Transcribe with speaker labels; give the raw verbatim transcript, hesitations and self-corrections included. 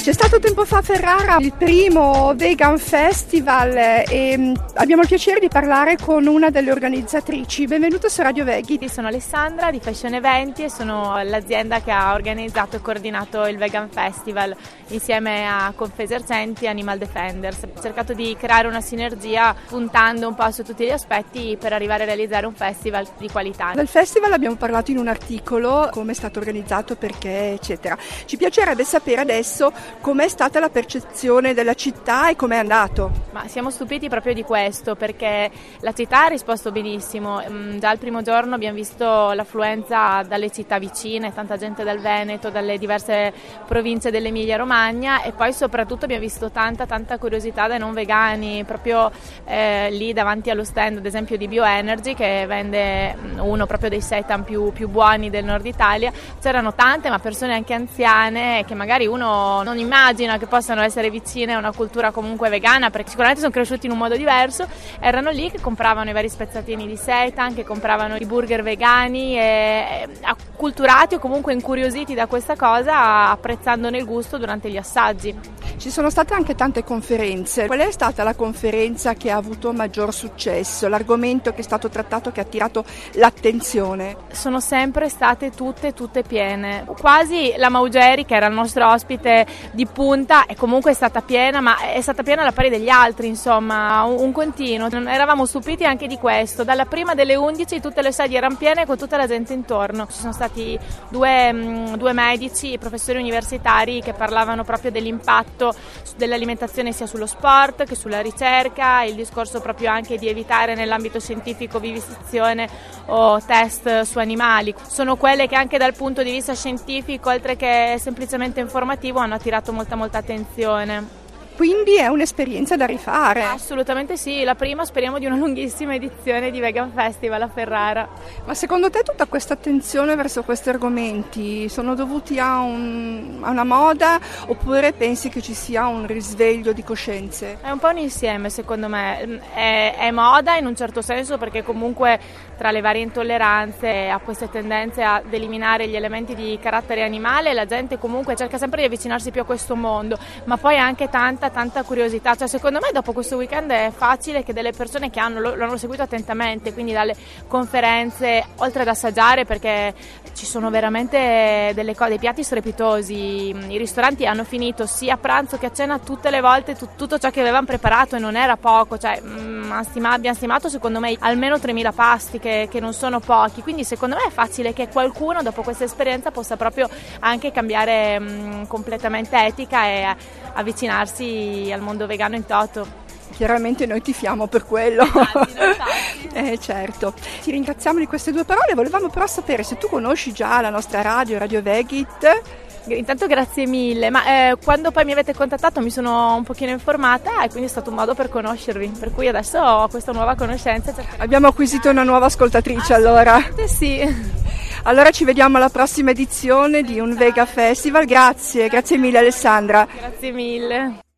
Speaker 1: C'è stato tempo fa a Ferrara il primo Vegan Festival e abbiamo il piacere di parlare con una delle organizzatrici. Benvenuta su Radio Veggie.
Speaker 2: Io sono Alessandra di Fashion Eventi e sono l'azienda che ha organizzato e coordinato il Vegan Festival insieme a Confesercenti e Animal Defenders. Ho cercato di creare una sinergia puntando un po' su tutti gli aspetti per arrivare a realizzare un festival di qualità.
Speaker 1: Del festival abbiamo parlato in un articolo, come è stato organizzato, perché eccetera. Ci piacerebbe sapere adesso com'è stata la percezione della città e com'è andato.
Speaker 2: Ma siamo stupiti proprio di questo, perché la città ha risposto benissimo. Già il primo giorno abbiamo visto l'affluenza dalle città vicine, tanta gente dal Veneto, dalle diverse province dell'Emilia Romagna, e poi soprattutto abbiamo visto tanta tanta curiosità dai non vegani, proprio eh, lì davanti allo stand ad esempio di Bioenergy, che vende uno proprio dei seitan più, più buoni del nord Italia. C'erano tante, ma persone anche anziane che magari uno non immagina che possano essere vicine a una cultura comunque vegana, perché sicuramente sono cresciuti in un modo diverso. Erano lì che compravano i vari spezzatini di seitan, che compravano i burger vegani, e acculturati o comunque incuriositi da questa cosa, apprezzandone il gusto durante gli assaggi.
Speaker 1: Ci sono state anche tante conferenze. Qual è stata la conferenza che ha avuto maggior successo? L'argomento che è stato trattato, che ha attirato l'attenzione?
Speaker 2: Sono sempre state tutte tutte piene. Quasi la Maugeri, che era il nostro ospite di punta, è comunque stata piena, ma è stata piena alla pari degli altri, insomma, un, un continuo. Eravamo stupiti anche di questo. Dalla prima delle undici tutte le sedie erano piene con tutta la gente intorno. Ci sono stati due, mh, due medici, professori universitari, che parlavano proprio dell'impatto dell'alimentazione sia sullo sport che sulla ricerca, il discorso proprio anche di evitare nell'ambito scientifico vivisezione o test su animali. Sono quelle che anche dal punto di vista scientifico, oltre che semplicemente informativo, hanno attirato molta molta attenzione.
Speaker 1: Quindi è un'esperienza da rifare.
Speaker 2: Assolutamente sì, la prima speriamo di una lunghissima edizione di Vegan Festival a Ferrara.
Speaker 1: Ma secondo te tutta questa attenzione verso questi argomenti sono dovuti a, un, a una moda, oppure pensi che ci sia un risveglio di coscienze?
Speaker 2: È un po' un insieme, secondo me. È, è moda in un certo senso, perché comunque tra le varie intolleranze a queste tendenze ad eliminare gli elementi di carattere animale, la gente comunque cerca sempre di avvicinarsi più a questo mondo, ma poi anche tanta tanta curiosità. Cioè, secondo me dopo questo weekend è facile che delle persone che hanno, lo, lo hanno seguito attentamente, quindi dalle conferenze, oltre ad assaggiare, perché ci sono veramente delle cose, dei piatti strepitosi. I ristoranti hanno finito sia a pranzo che a cena tutte le volte tu, tutto ciò che avevano preparato, e non era poco. Cioè, mh, stima, abbiamo stimato secondo me almeno tremila pasti, che, che non sono pochi, quindi secondo me è facile che qualcuno dopo questa esperienza possa proprio anche cambiare mh, completamente etica e avvicinarsi al mondo vegano in toto.
Speaker 1: Chiaramente noi tifiamo per quello.
Speaker 2: Infatti, infatti.
Speaker 1: eh, certo. Ti ringraziamo di queste due parole. Volevamo però sapere se tu conosci già la nostra radio, Radio Veggie.
Speaker 2: Intanto grazie mille, ma eh, quando poi mi avete contattato mi sono un pochino informata, e quindi è stato un modo per conoscervi, per cui adesso ho questa nuova conoscenza.
Speaker 1: Abbiamo acquisito una nuova ascoltatrice, allora.
Speaker 2: Sì.
Speaker 1: Allora ci vediamo alla prossima edizione di un Vega Festival. Grazie, grazie mille Alessandra.
Speaker 2: Grazie mille.